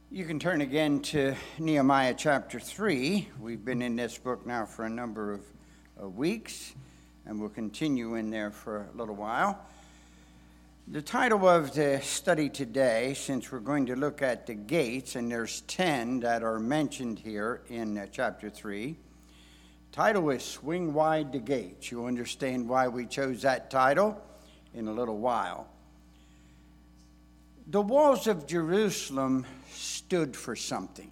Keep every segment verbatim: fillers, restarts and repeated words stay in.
You can turn again to Nehemiah chapter three. We've been in this book now for a number of uh, weeks, and we'll continue in there for a little while. The title of the study today, since we're going to look at the gates, and there's ten that are mentioned here in uh, chapter three, title is Swing Wide the Gates. You'll understand why we chose that title in a little while. The walls of Jerusalem stood for something.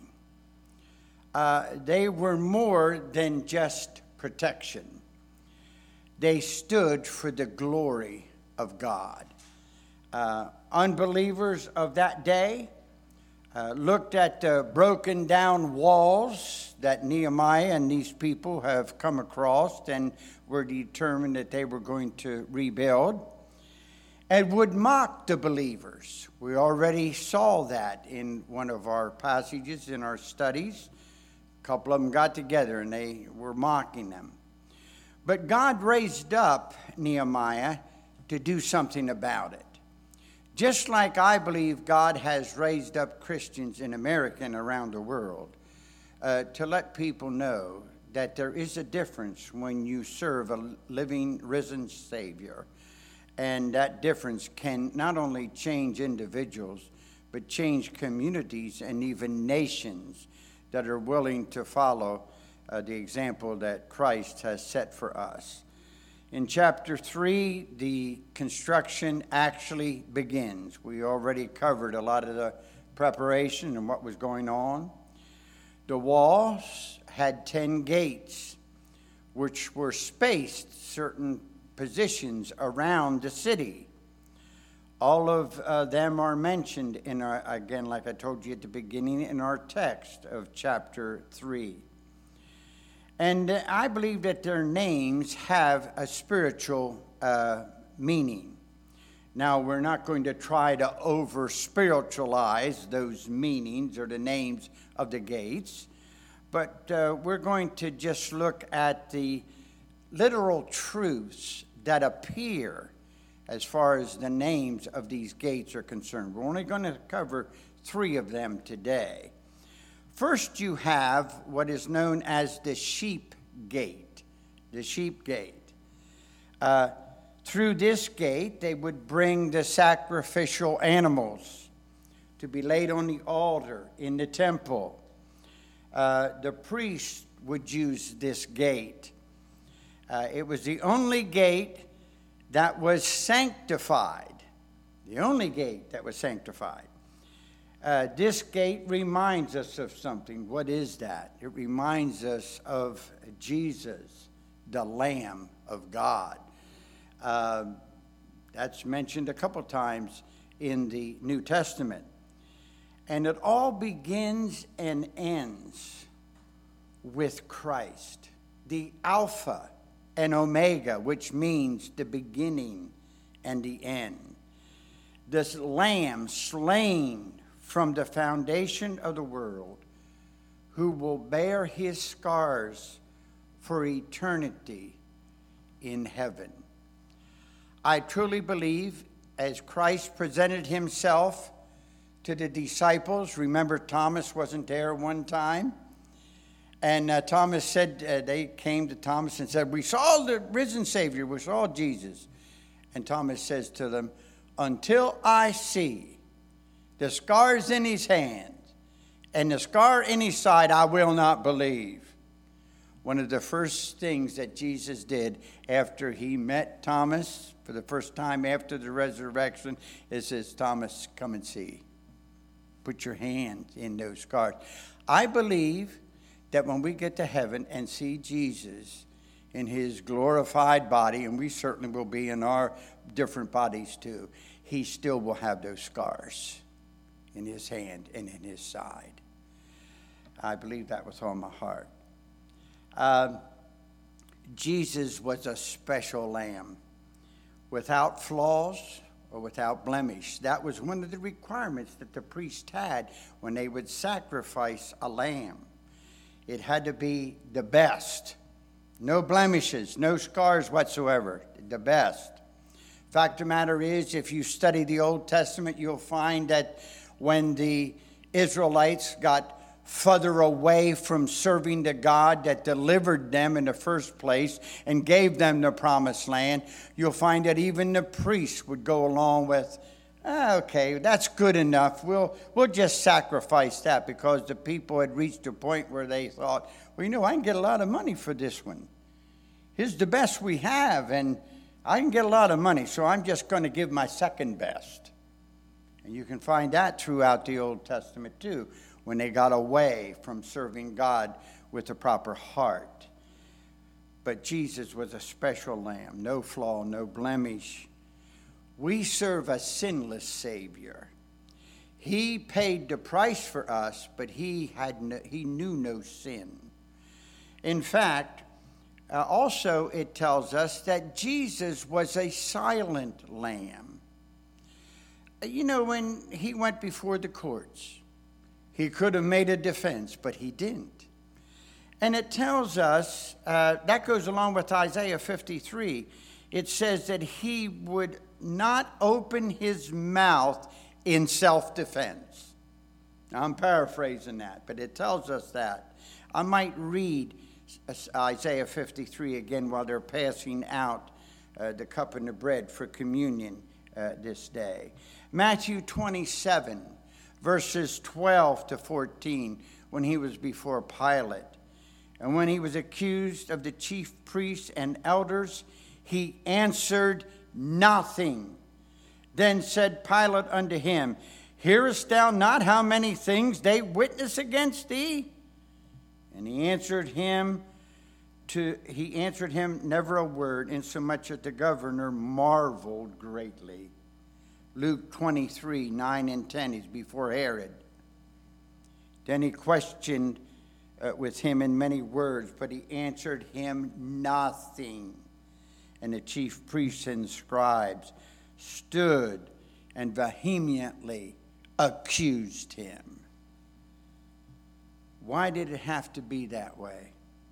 Uh, they were more than just protection. They stood for the glory of God. Uh, unbelievers of that day uh, looked at the broken down walls that Nehemiah and these people have come across and were determined that they were going to rebuild, and would mock the believers. We already saw that in one of our passages in our studies. A couple of them got together and they were mocking them. But God raised up Nehemiah to do something about it. Just like I believe God has raised up Christians in America and around the world uh, to let people know that there is a difference when you serve a living, risen Savior. And that difference can not only change individuals, but change communities and even nations that are willing to follow uh, the example that Christ has set for us. In chapter three, the construction actually begins. We already covered a lot of the preparation and what was going on. The walls had ten gates, which were spaced certain positions around the city. All of uh, them are mentioned in our, again, like I told you at the beginning, in our text of chapter three. And uh, I believe that their names have a spiritual uh, meaning. Now, we're not going to try to over-spiritualize those meanings or the names of the gates, but uh, we're going to just look at the literal truths that appear as far as the names of these gates are concerned. We're only going to cover three of them today. First, you have what is known as the sheep gate. The sheep gate. Uh, through this gate, they would bring the sacrificial animals to be laid on the altar in the temple. Uh, the priest would use this gate. Uh, it was the only gate that was sanctified. The only gate that was sanctified. Uh, this gate reminds us of something. What is that? It reminds us of Jesus, the Lamb of God. Uh, that's mentioned a couple times in the New Testament. And it all begins and ends with Christ, the Alpha and Omega, which means the beginning and the end. This Lamb slain from the foundation of the world, who will bear his scars for eternity in heaven. I truly believe, as Christ presented himself to the disciples, remember Thomas wasn't there one time? And uh, Thomas said, uh, they came to Thomas and said, we saw the risen Savior, we saw Jesus. And Thomas says to them, until I see the scars in his hands and the scar in his side, I will not believe. One of the first things that Jesus did after he met Thomas for the first time after the resurrection is says, Thomas, come and see. Put your hand in those scars. I believe that when we get to heaven and see Jesus in his glorified body, and we certainly will be in our different bodies too, he still will have those scars in his hand and in his side. I believe that was on my heart. Uh, Jesus was a special lamb, without flaws or without blemish. That was one of the requirements that the priest had when they would sacrifice a lamb. It had to be the best. No blemishes, no scars whatsoever. The best. Fact of the matter is, if you study the Old Testament, you'll find that when the Israelites got further away from serving the God that delivered them in the first place and gave them the promised land, you'll find that even the priests would go along with, ah, okay, that's good enough. We'll, we'll just sacrifice that, because the people had reached a point where they thought, well, you know, I can get a lot of money for this one. Here's the best we have, and I can get a lot of money, so I'm just going to give my second best. And you can find that throughout the Old Testament too, when they got away from serving God with a proper heart. But Jesus was a special lamb, no flaw, no blemish. We serve a sinless Savior. He paid the price for us, but he had no, he knew no sin. In fact, uh, also it tells us that Jesus was a silent lamb. You know, when he went before the courts, he could have made a defense, but he didn't. And it tells us, uh, that goes along with Isaiah fifty-three. It says that he would not open his mouth in self-defense. Now, I'm paraphrasing that, but it tells us that. I might read Isaiah fifty-three again while they're passing out uh, the cup and the bread for communion uh, this day. Matthew twenty-seven. Verses twelve to fourteen, when he was before Pilate. And when he was accused of the chief priests and elders, he answered nothing. Then said Pilate unto him, Hearest thou not how many things they witness against thee? And he answered him to he answered him never a word, insomuch that the governor marveled greatly. Luke twenty-three, nine and ten, he's before Herod. Then he questioned uh, with him in many words, but he answered him nothing. And the chief priests and scribes stood and vehemently accused him. Why did it have to be that way?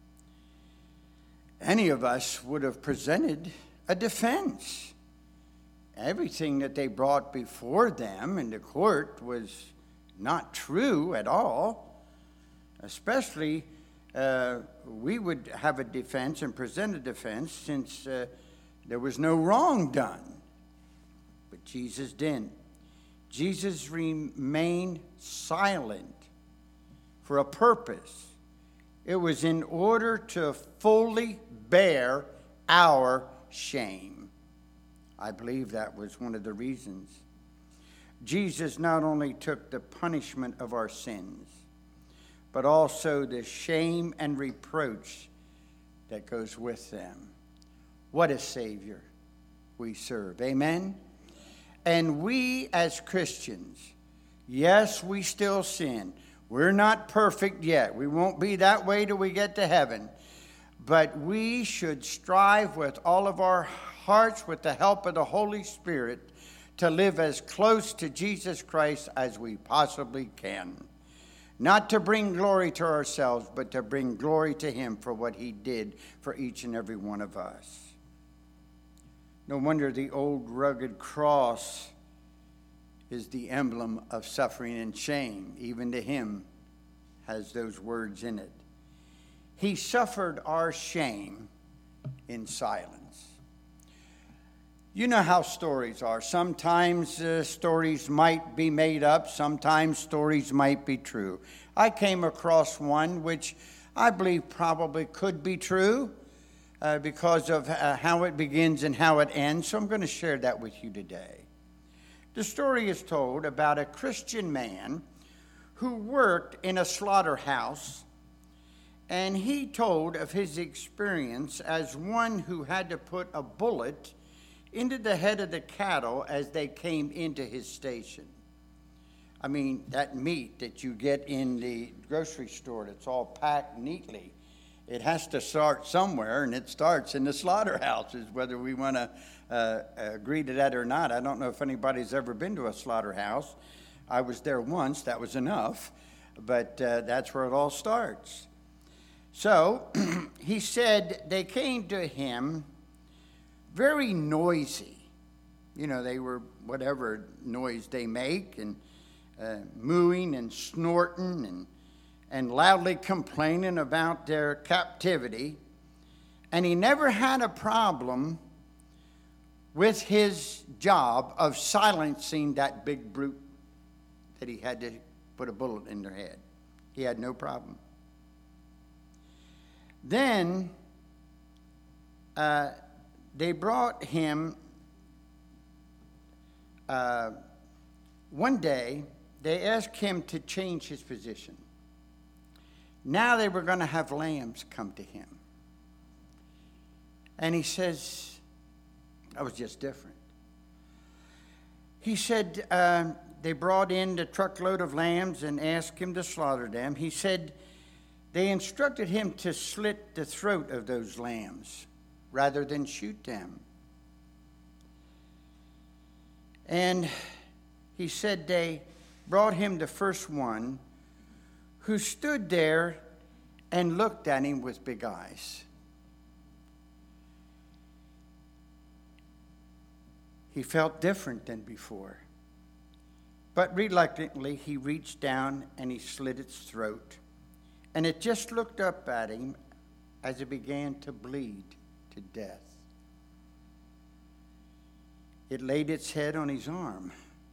Any of us would have presented a defense. Everything that they brought before them in the court was not true at all. Especially, uh, we would have a defense and present a defense since uh, there was no wrong done. But Jesus didn't. Jesus remained silent for a purpose. It was in order to fully bear our shame. I believe that was one of the reasons. Jesus not only took the punishment of our sins, but also the shame and reproach that goes with them. What a Savior we serve. Amen? And we as Christians, yes, we still sin. We're not perfect yet. We won't be that way till we get to heaven. But we should strive with all of our hearts, with the help of the Holy Spirit, to live as close to Jesus Christ as we possibly can. Not to bring glory to ourselves, but to bring glory to him for what he did for each and every one of us. No wonder the old rugged cross is the emblem of suffering and shame. Even the hymn has those words in it. He suffered our shame in silence. You know how stories are. Sometimes uh, stories might be made up. Sometimes stories might be true. I came across one which I believe probably could be true uh, because of uh, how it begins and how it ends. So I'm going to share that with you today. The story is told about a Christian man who worked in a slaughterhouse, and he told of his experience as one who had to put a bullet into the head of the cattle as they came into his station. I mean, that meat that you get in the grocery store that's all packed neatly, it has to start somewhere, and it starts in the slaughterhouses, whether we want to uh, agree to that or not. I don't know if anybody's ever been to a slaughterhouse. I was there once, that was enough, but uh, that's where it all starts. So he said they came to him very noisy. You know, they were whatever noise they make, and uh, mooing and snorting and, and loudly complaining about their captivity. And he never had a problem with his job of silencing that big brute that he had to put a bullet in their head. He had no problem. Then uh, they brought him, uh, one day, they asked him to change his position. Now they were going to have lambs come to him. And he says, I was just different. He said, uh, they brought in the truckload of lambs and asked him to slaughter them. He said, they instructed him to slit the throat of those lambs rather than shoot them. And he said they brought him the first one, who stood there and looked at him with big eyes. He felt different than before. But reluctantly, he reached down and he slit its throat. And it just looked up at him as it began to bleed to death. It laid its head on his arm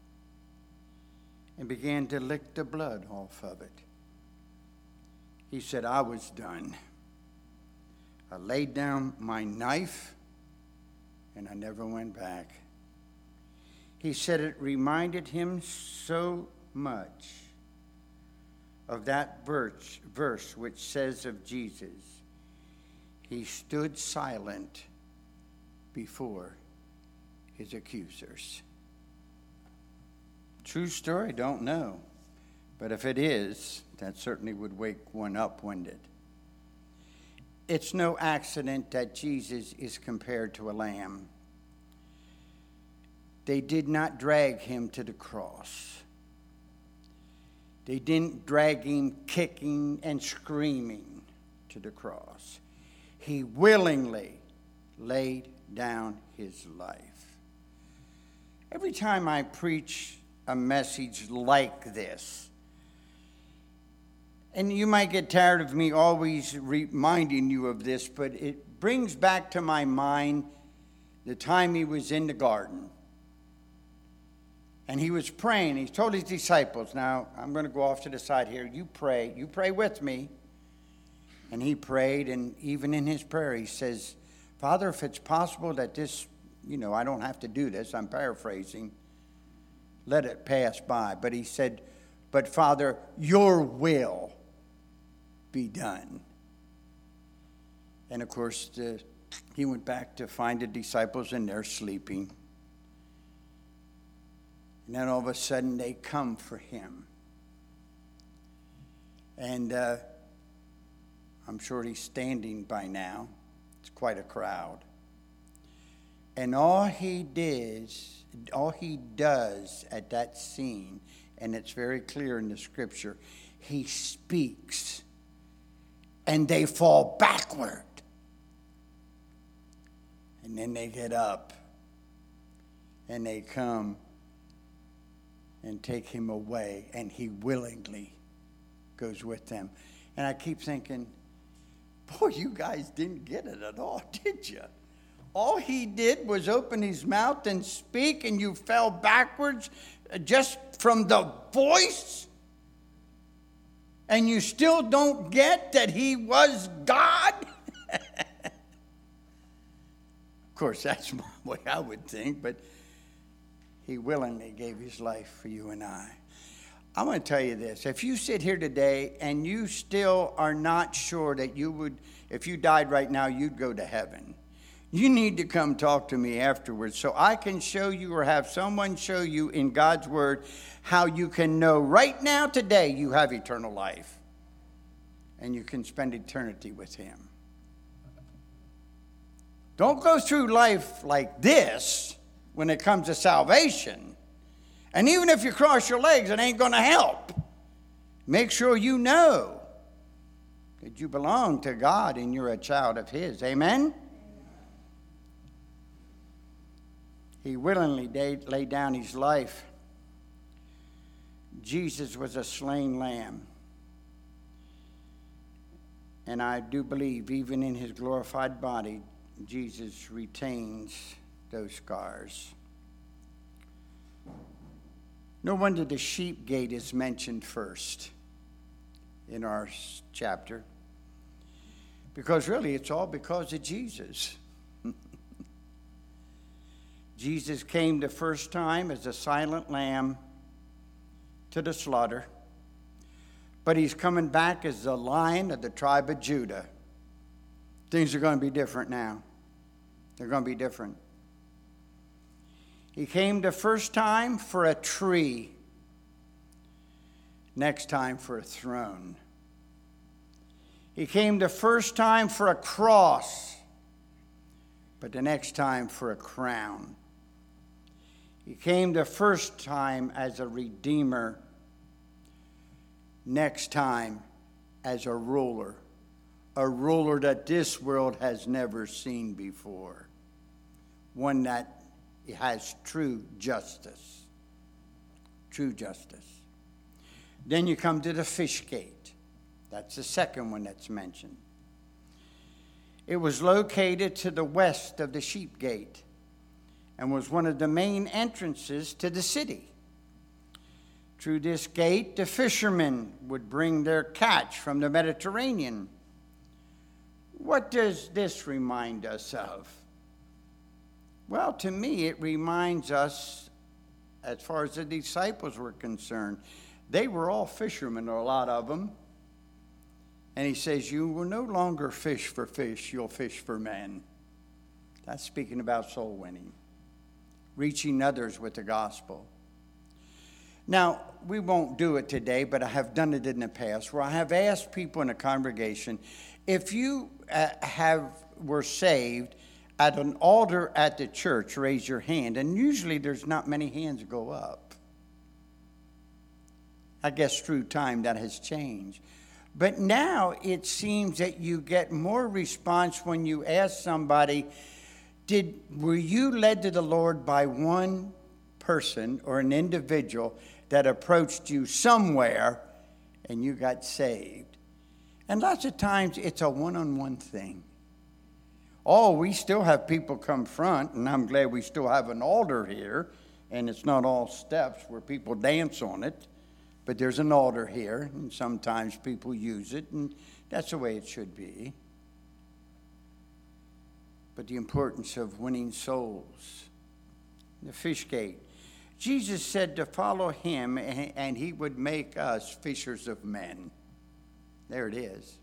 and began to lick the blood off of it. He said, I was done. I laid down my knife and I never went back. He said it reminded him so much of that verse, verse which says of Jesus, he stood silent before his accusers. True story, don't know. But if it is, that certainly would wake one up, wouldn't it? It's no accident that Jesus is compared to a lamb. They did not drag him to the cross. They didn't drag him kicking and screaming to the cross. He willingly laid down his life. Every time I preach a message like this, and you might get tired of me always reminding you of this, but it brings back to my mind the time he was in the garden. And he was praying. He told his disciples, now I'm going to go off to the side here. You pray. You pray with me. And he prayed, and even in his prayer he says, Father, if it's possible that this, you know, I don't have to do this. I'm paraphrasing. Let it pass by. But he said, but Father, your will be done. And of course, the, he went back to find the disciples, and they're sleeping. And then all of a sudden they come for him. And uh, I'm sure he's standing by now. It's quite a crowd. And all he did, all he does at that scene, and it's very clear in the scripture, he speaks and they fall backward. And then they get up and they come and take him away, and he willingly goes with them. And I keep thinking, boy, you guys didn't get it at all, did you? All he did was open his mouth and speak, and you fell backwards just from the voice? And you still don't get that he was God? Of course, that's the way I would think, but he willingly gave his life for you and I. I want to tell you this. If you sit here today and you still are not sure that you would, if you died right now, you'd go to heaven, you need to come talk to me afterwards so I can show you, or have someone show you in God's word, how you can know right now today you have eternal life and you can spend eternity with him. Don't go through life like this when it comes to salvation. And even if you cross your legs, it ain't going to help. Make sure you know that you belong to God and you're a child of his. Amen? He willingly laid down his life. Jesus was a slain lamb. And I do believe even in his glorified body, Jesus retains those scars. No wonder the sheep gate is mentioned first in our chapter. Because really it's all because of Jesus. Jesus came the first time as a silent lamb to the slaughter. But he's coming back as the Lion of the tribe of Judah. Things are going to be different now. They're going to be different. He came the first time for a tree. Next time for a throne. He came the first time for a cross. But the next time for a crown. He came the first time as a redeemer. Next time as a ruler. A ruler that this world has never seen before. One that has true justice. True justice. Then you come to the fish gate. That's the second one that's mentioned. It was located to the west of the sheep gate and was one of the main entrances to the city. Through this gate, the fishermen would bring their catch from the Mediterranean. What does this remind us of? Well, to me, it reminds us, as far as the disciples were concerned, they were all fishermen, or a lot of them. And he says, you will no longer fish for fish, you'll fish for men. That's speaking about soul winning, reaching others with the gospel. Now, we won't do it today, but I have done it in the past, where I have asked people in a congregation, if you uh, have were saved at an altar at the church, raise your hand. And usually there's not many hands go up. I guess through time that has changed. But now it seems that you get more response when you ask somebody, did were you led to the Lord by one person or an individual that approached you somewhere and you got saved? And lots of times it's a one-on-one thing. Oh, we still have people come front, and I'm glad we still have an altar here, and it's not all steps where people dance on it, but there's an altar here, and sometimes people use it, and that's the way it should be. But the importance of winning souls. The fish gate. Jesus said to follow him, and he would make us fishers of men. There it is.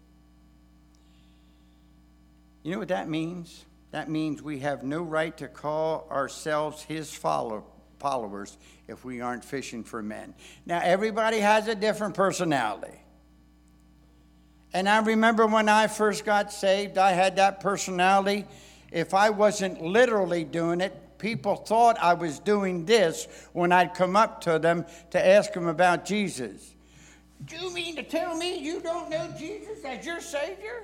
You know what that means? That means we have no right to call ourselves his follow, followers if we aren't fishing for men. Now, everybody has a different personality. And I remember when I first got saved, I had that personality. If I wasn't literally doing it, people thought I was doing this when I'd come up to them to ask them about Jesus. Do you mean to tell me you don't know Jesus as your Savior?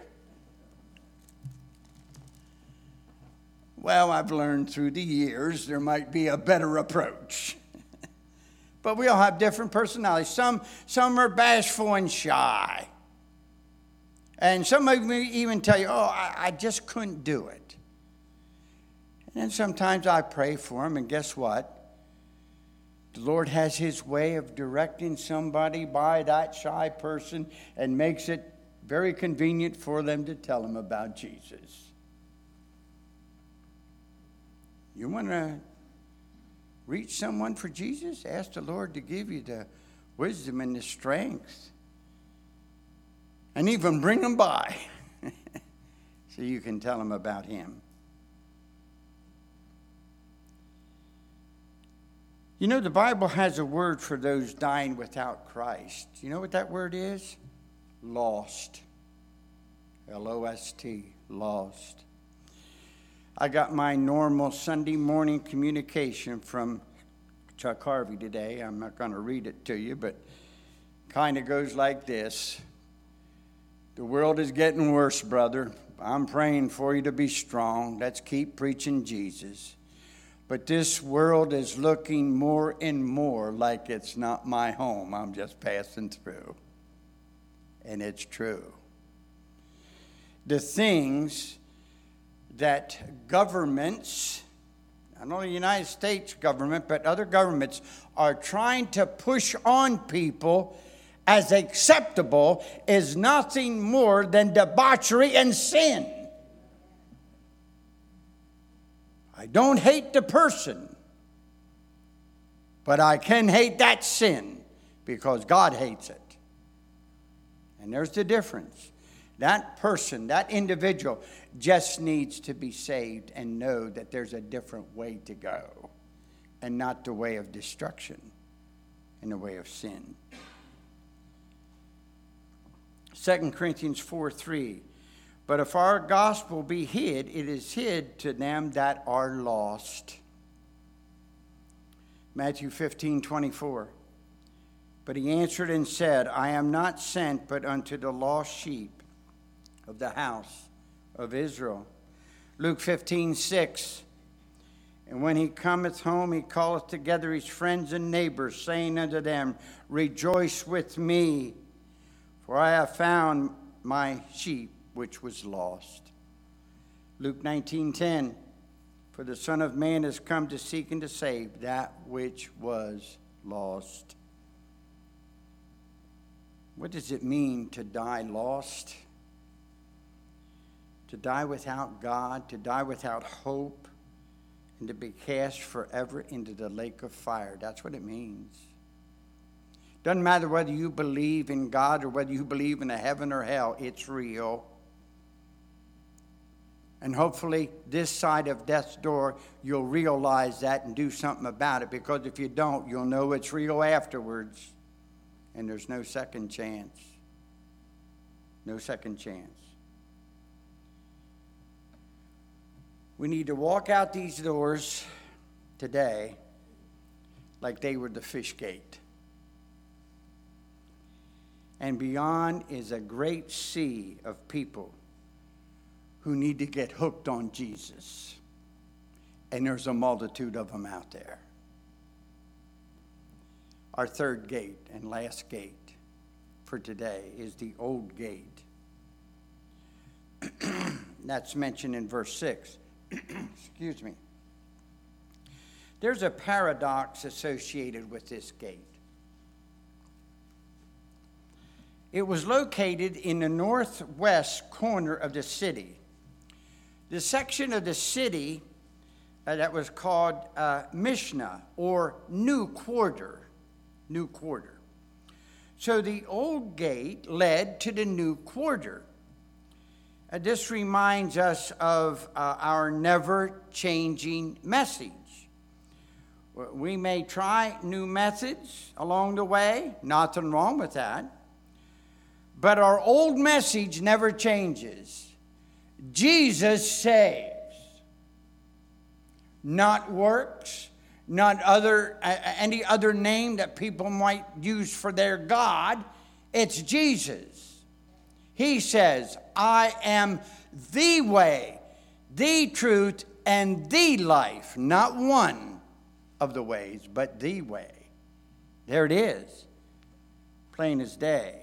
Well, I've learned through the years there might be a better approach. But we all have different personalities. Some, some are bashful and shy. And some of them even tell you, oh, I, I just couldn't do it. And then sometimes I pray for them, and guess what? The Lord has his way of directing somebody by that shy person and makes it very convenient for them to tell them about Jesus. You want to reach someone for Jesus? Ask the Lord to give you the wisdom and the strength. And even bring them by so you can tell them about him. You know, the Bible has a word for those dying without Christ. You know what that word is? Lost. L O S T, lost. I got my normal Sunday morning communication from Chuck Harvey today. I'm not going to read it to you, but kind of goes like this. The world is getting worse, brother. I'm praying for you to be strong. Let's keep preaching Jesus. But this world is looking more and more like it's not my home. I'm just passing through. And it's true. The things that governments, not only the United States government, but other governments, are trying to push on people as acceptable is nothing more than debauchery and sin. I don't hate the person, but I can hate that sin because God hates it. And there's the difference. That person, that individual, just needs to be saved and know that there's a different way to go, and not the way of destruction and the way of sin. Second Corinthians four three. But if our gospel be hid, it is hid to them that are lost. Matthew fifteen twenty-four. But he answered and said, I am not sent but unto the lost sheep of the house of Israel. Luke fifteen six. And when he cometh home, he calleth together his friends and neighbors, saying unto them, Rejoice with me, for I have found my sheep which was lost. Luke nineteen ten. For the Son of Man is come to seek and to save that which was lost. What does it mean to die lost? To die without God, to die without hope, and to be cast forever into the lake of fire. That's what it means. Doesn't matter whether you believe in God or whether you believe in a heaven or hell, it's real. And hopefully this side of death's door, you'll realize that and do something about it. Because if you don't, you'll know it's real afterwards. And there's no second chance. No second chance. We need to walk out these doors today like they were the fish gate. And beyond is a great sea of people who need to get hooked on Jesus. And there's a multitude of them out there. Our third gate and last gate for today is the old gate. That's mentioned in verse six. Excuse me. There's a paradox associated with this gate. It was located in the northwest corner of the city. The section of the city uh, that was called uh, Mishnah, or New Quarter. New Quarter. So the old gate led to the New Quarter. Uh, this reminds us of uh, our never-changing message. We may try new methods along the way, nothing wrong with that. But our old message never changes. Jesus saves. Not works, not other uh, any other name that people might use for their God. It's Jesus. He says, I am the way, the truth, and the life. Not one of the ways, but the way. There it is. Plain as day.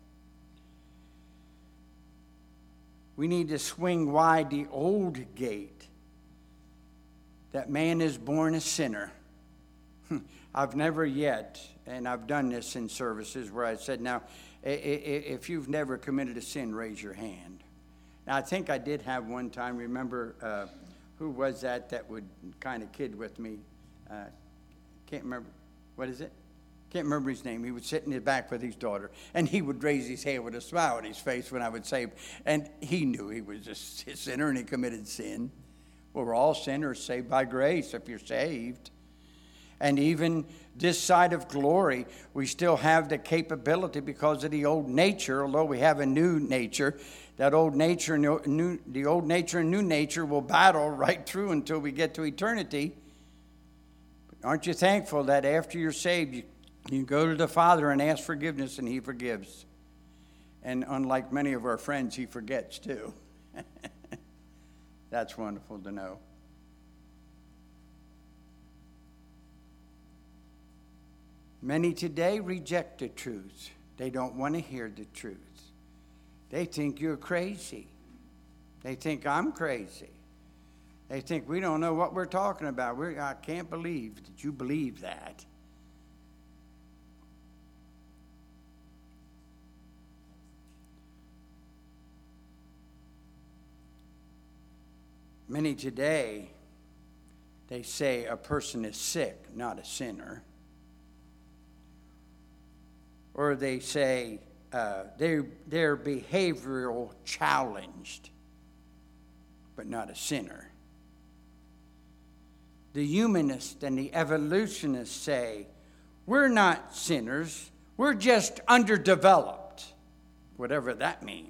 We need to swing wide the old gate. That man is born a sinner. I've never yet, and I've done this in services where I said, now, if you've never committed a sin, raise your hand. Now, I think I did have one time, remember, uh, who was that that would kind of kid with me? Uh, can't remember. What is it? Can't remember his name. He would sit in the back with his daughter, and he would raise his hand with a smile on his face when I would say, and he knew he was a sinner and he committed sin. Well, we're all sinners saved by grace if you're saved. And even this side of glory, we still have the capability because of the old nature, although we have a new nature. That old nature and new, the old nature and new nature will battle right through until we get to eternity. But aren't you thankful that after you're saved, you, you go to the Father and ask forgiveness and He forgives? And unlike many of our friends, He forgets too. That's wonderful to know. Many today reject the truth. They don't want to hear the truth. They think you're crazy. They think I'm crazy. They think we don't know what we're talking about. We're, I can't believe that you believe that. Many today, they say a person is sick, not a sinner. Or they say uh, they're, they're behavioral challenged, but not a sinner. The humanists and the evolutionists say, we're not sinners, we're just underdeveloped, whatever that means.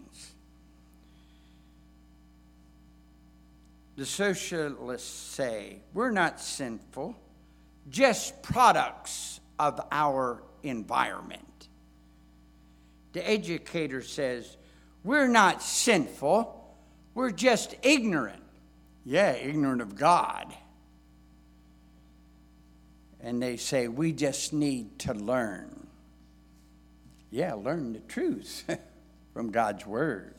The socialists say, we're not sinful, just products of our environment. The educator says, we're not sinful, we're just ignorant. Yeah, ignorant of God. And they say, we just need to learn. Yeah, learn the truth from God's Word.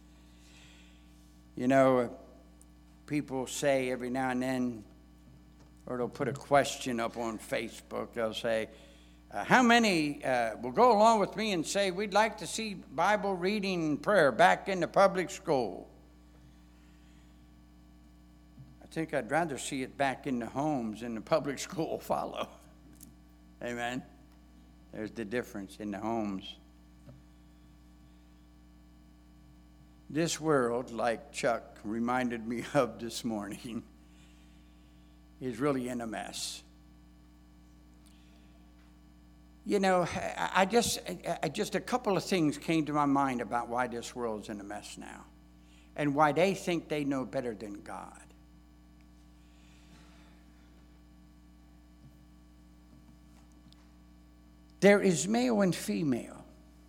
You know, people say every now and then, or they'll put a question up on Facebook, they'll say, uh, how many uh, will go along with me and say, we'd like to see Bible reading and prayer back in the public school? I think I'd rather see it back in the homes and the public school follow. Amen? There's the difference in the homes. This world, like Chuck reminded me of this morning, is really in a mess. You know, I just, I just a couple of things came to my mind about why this world's in a mess now, and why they think they know better than God. There is male and female.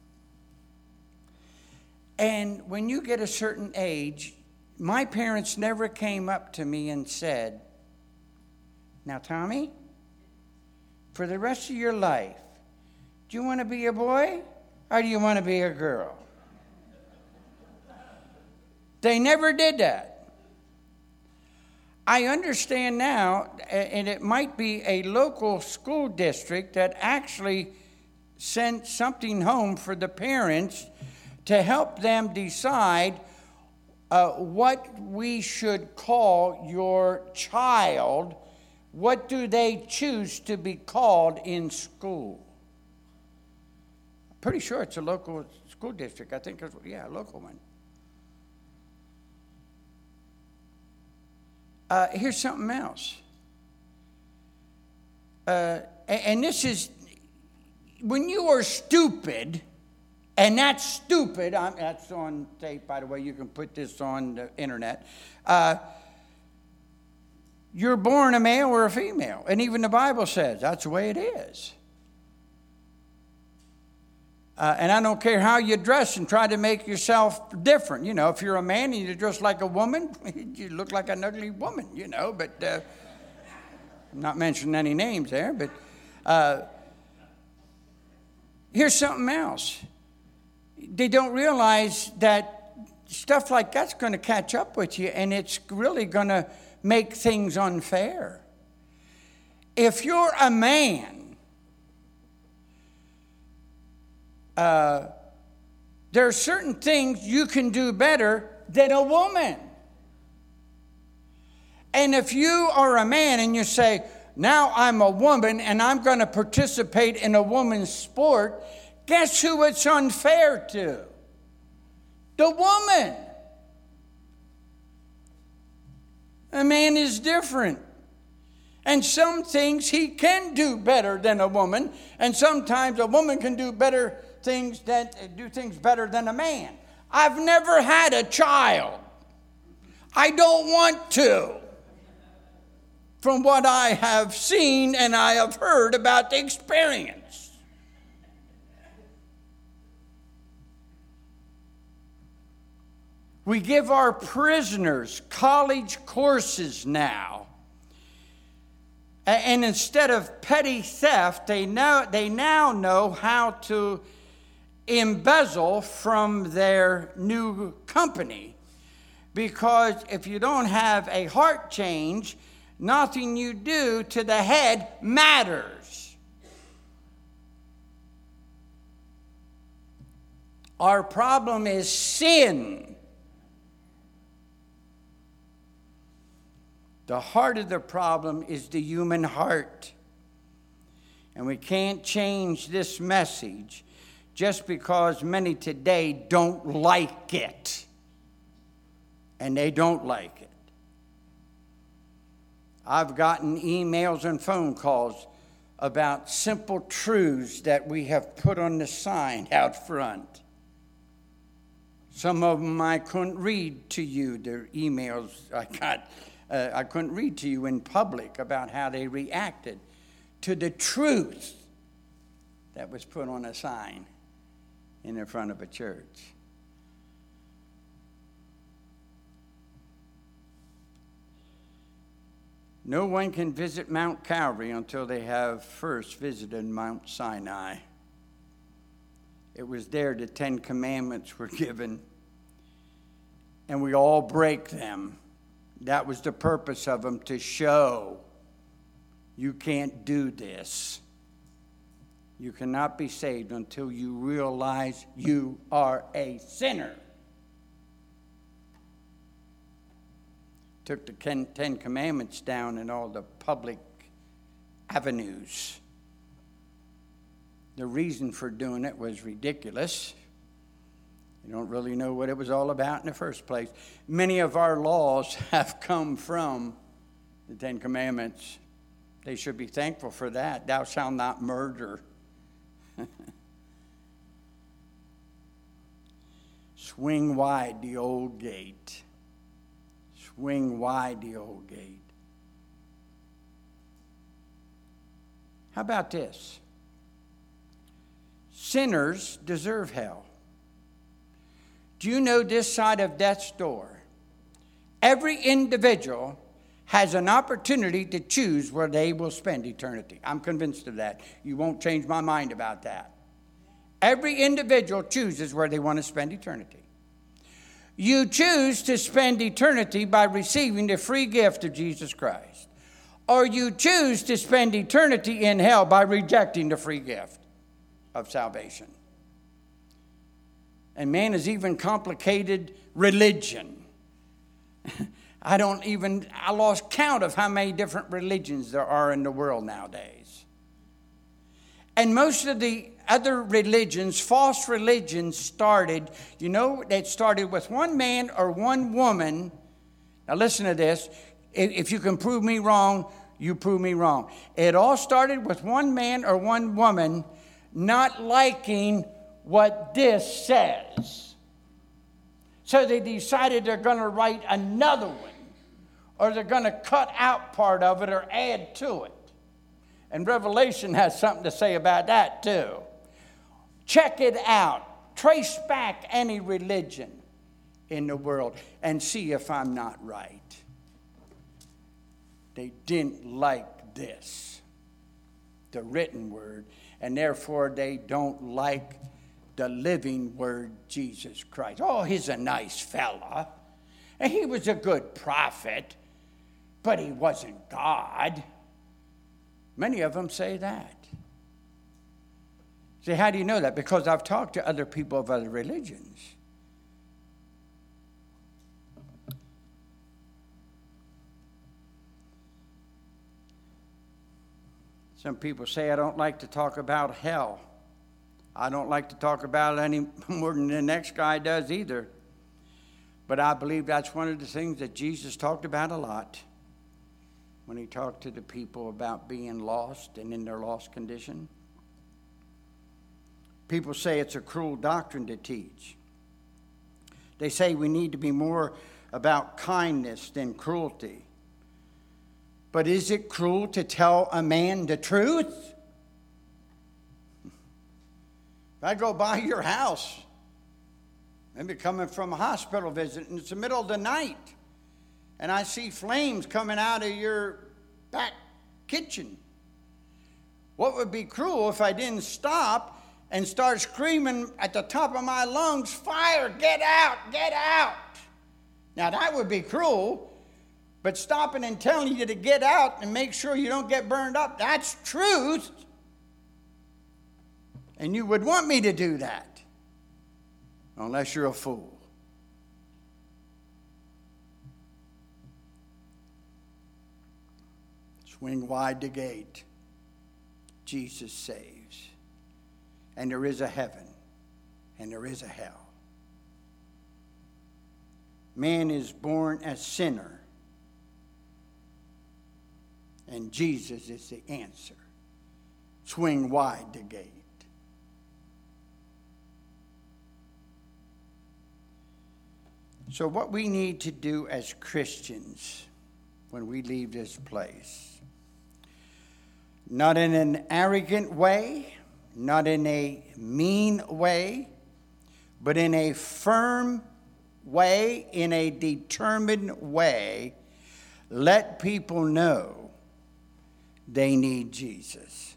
And when you get a certain age, my parents never came up to me and said, now, Tommy, for the rest of your life, do you want to be a boy or do you want to be a girl? They never did that. I understand now, and it might be a local school district that actually sent something home for the parents to help them decide uh, what we should call your child. What do they choose to be called in school? Pretty sure it's a local school district. I think it's, yeah, a local one. Uh, here's something else. Uh, and, and this is, when you are stupid, and that's stupid, I'm, that's on tape, by the way, you can put this on the internet. Uh, you're born a male or a female, and even the Bible says that's the way it is. Uh, and I don't care how you dress and try to make yourself different. You know, if you're a man and you dress like a woman, you look like an ugly woman, you know. But uh, I'm not mentioning any names there. But uh, here's something else. They don't realize that stuff like that's going to catch up with you, and it's really going to make things unfair. If you're a man, Uh, there are certain things you can do better than a woman. And if you are a man and you say, now I'm a woman and I'm going to participate in a woman's sport, guess who it's unfair to? The woman. A man is different. And some things he can do better than a woman, and sometimes a woman can do better things that do things better than a man. I've never had a child. I don't want to. From what I have seen and I have heard about the experience. We give our prisoners college courses now And instead of petty theft, they now, they now know how to embezzle from their new company. Because if you don't have a heart change, nothing you do to the head matters. Our problem is sin. The heart of the problem is the human heart. And we can't change this message just because many today don't like it. And they don't like it. I've gotten emails and phone calls about simple truths that we have put on the sign out front. Some of them I couldn't read to you, the emails I got. Uh, I couldn't read to you in public about how they reacted to the truth that was put on a sign in the front of a church. No one can visit Mount Calvary until they have first visited Mount Sinai. It was there the Ten Commandments were given, and we all break them. That was the purpose of them, to show you can't do this. You cannot be saved until you realize you are a sinner. Took the Ten Commandments down in all the public avenues. The reason for doing it was ridiculous. You don't really know what it was all about in the first place. Many of our laws have come from the Ten Commandments. They should be thankful for that. Thou shalt not murder. Swing wide the old gate. Swing wide the old gate. How about this? Sinners deserve hell. Do you know this side of death's door? Every individual has an opportunity to choose where they will spend eternity. I'm convinced of that. You won't change my mind about that. Every individual chooses where they want to spend eternity. You choose to spend eternity by receiving the free gift of Jesus Christ. Or you choose to spend eternity in hell by rejecting the free gift of salvation. And man has even complicated religion. I don't even, I lost count of how many different religions there are in the world nowadays. And most of the other religions, false religions, started, you know, they started with one man or one woman. Now listen to this. If you can prove me wrong, you prove me wrong. It all started with one man or one woman not liking what this says. So they decided they're going to write another one, or they're going to cut out part of it or add to it. And Revelation has something to say about that too. Check it out. Trace back any religion in the world and see if I'm not right. They didn't like this, the written word, and therefore they don't like the living word, Jesus Christ. Oh, he's a nice fella, and he was a good prophet, but he wasn't God. Many of them say that. See, how do you know that? Because I've talked to other people of other religions. Some people say, I don't like to talk about hell. I don't like to talk about it any more than the next guy does either. But I believe that's one of the things that Jesus talked about a lot when he talked to the people about being lost and in their lost condition. People say it's a cruel doctrine to teach. They say we need to be more about kindness than cruelty. But is it cruel to tell a man the truth? If I go by your house, maybe coming from a hospital visit, and it's the middle of the night, and I see flames coming out of your back kitchen. What would be cruel if I didn't stop and start screaming at the top of my lungs, fire, get out, get out. Now that would be cruel, but stopping and telling you to get out and make sure you don't get burned up, that's truth. And you would want me to do that, unless you're a fool. Swing wide the gate. Jesus saves. And there is a heaven, and there is a hell. Man is born a sinner, and Jesus is the answer. Swing wide the gate. So what we need to do as Christians when we leave this place, not in an arrogant way, not in a mean way, but in a firm way, in a determined way, let people know they need Jesus.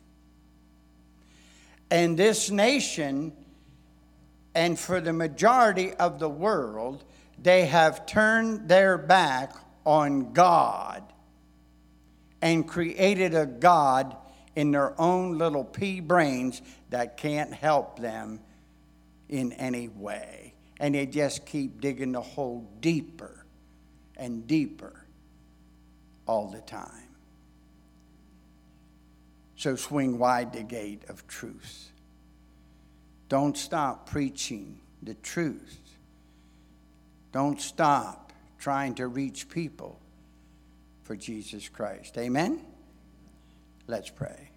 And this nation, and for the majority of the world, they have turned their back on God and created a God in their own little pea brains that can't help them in any way. And they just keep digging the hole deeper and deeper all the time. So swing wide the gate of truth. Don't stop preaching the truth. Don't stop trying to reach people for Jesus Christ. Amen? Let's pray.